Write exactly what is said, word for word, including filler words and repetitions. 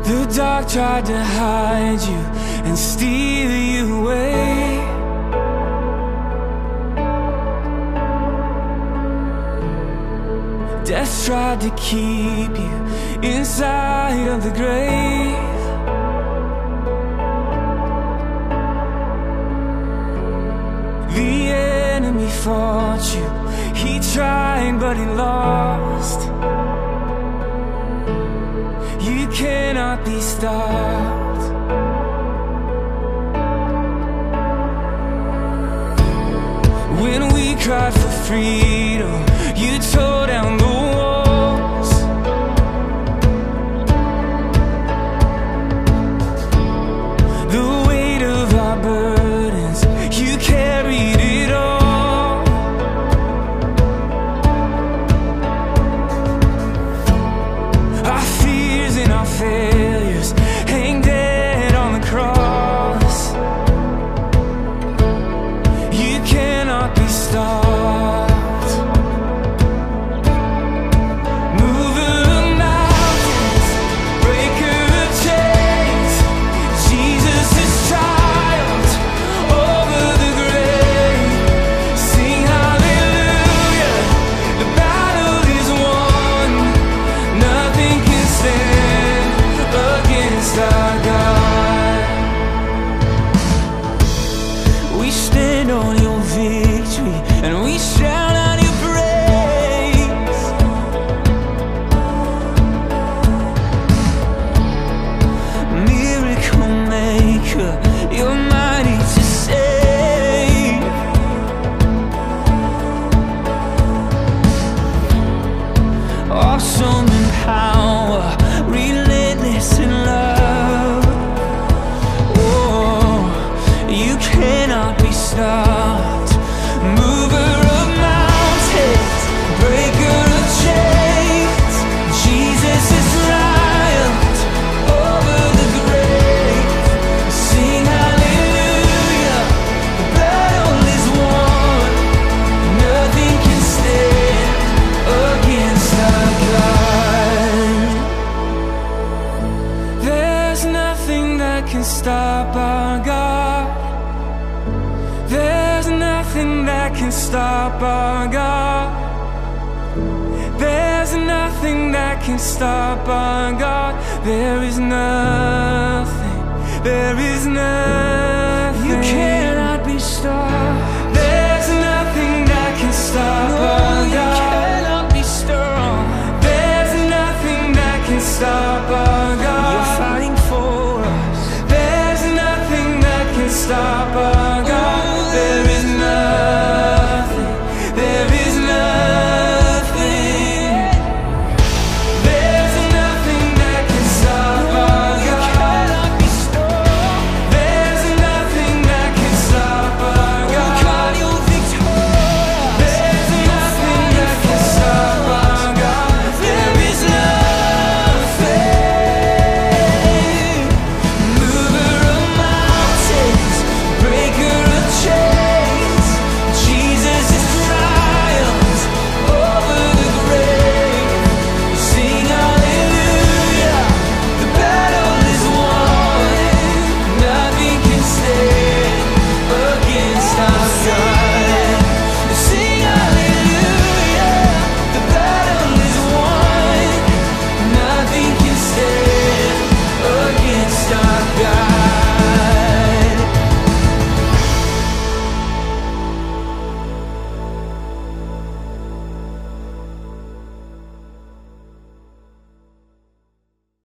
The dark tried to hide you and steal you away. Death tried to keep you inside of the grave. The enemy fought you, he tried but he lost. You cannot be stopped. When we cried for freedom, you tore down the walls. The weight of our burdens, you carried it all. Our fears and our failures hang dead on the cross. You cannot be stopped. Mover of mountains, breaker of chains, Jesus has triumphed over the grave. Sing hallelujah, the battle is won. Nothing can stand against our God. We stand on your victory and we shout out your praise. Miracle maker, you're mighty to save. Awesome in power, relentless in love. Oh, you cannot be stopped. Mover of mountains, breaker of chains, Jesus has triumphed over the grave. Sing hallelujah, the battle is won. Nothing can stand against our God. There's nothing that can stop our God. There's nothing that can stop our God. There's nothing that can stop our God. There is nothing, there is nothing.